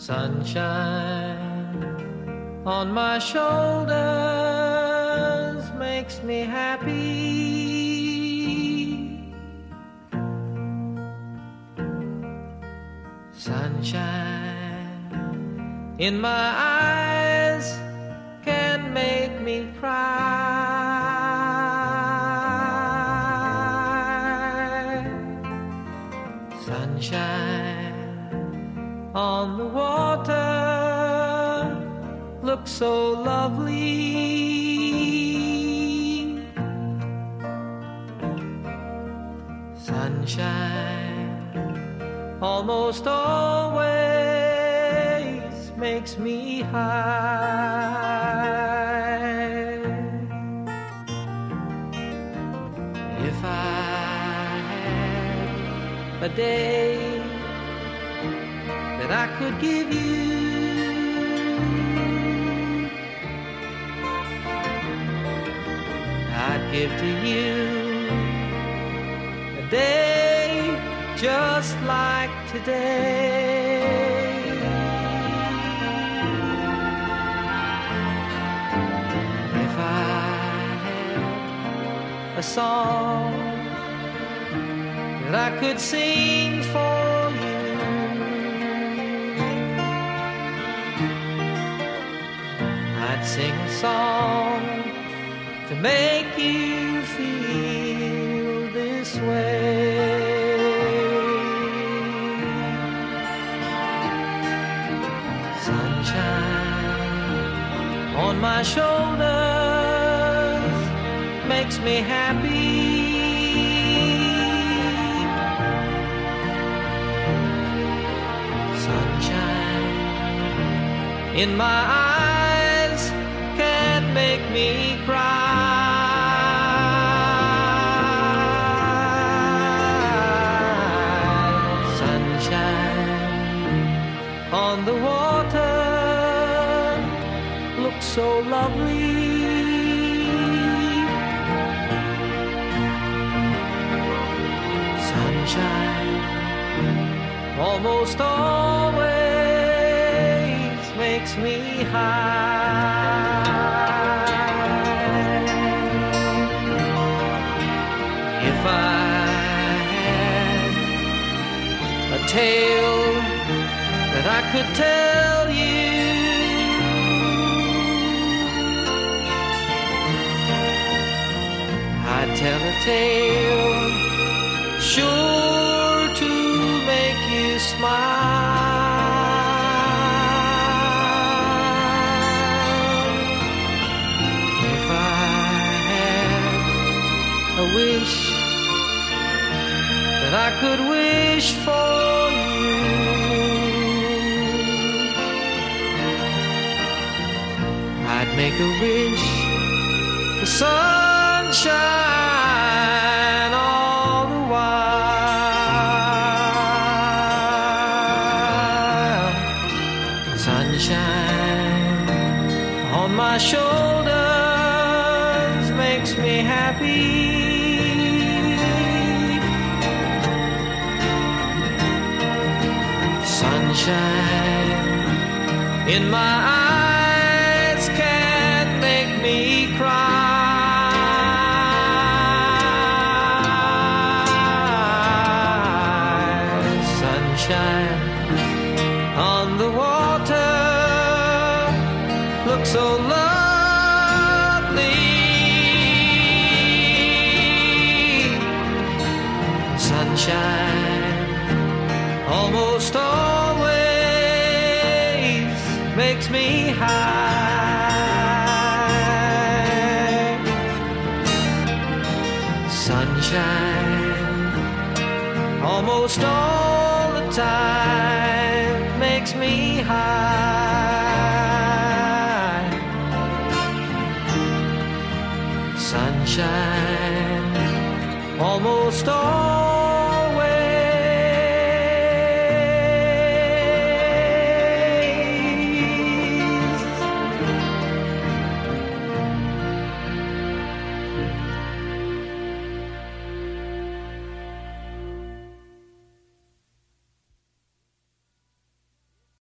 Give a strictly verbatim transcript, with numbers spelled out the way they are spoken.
Sunshine on my shoulders makes me happy. Sunshine in my eyes can make me cry. Sunshine on the water looks so lovely. Sunshine almost always makes me high. If I had a day that I could give you, I'd give to you a day just like today. If I had a song that I could sing for you, I'd sing a song to make you feel this way. Sunshine on my shoulders makes me happy. Sunshine in my eyes can make me cry. On the water looks so lovely. Sunshine almost always makes me high. If I had a tale that I could tell you, I'd tell a tale sure to make you smile. If I had a wish that I could wish for you, I'd make a wish for sunshine all the while. Sunshine on my shoulders makes me happy. Sunshine in my eyes can make me cry. Sunshine on the water looks so lovely. Sunshine almost always makes me high. Sunshine almost all the time makes me high. Sunshine almost all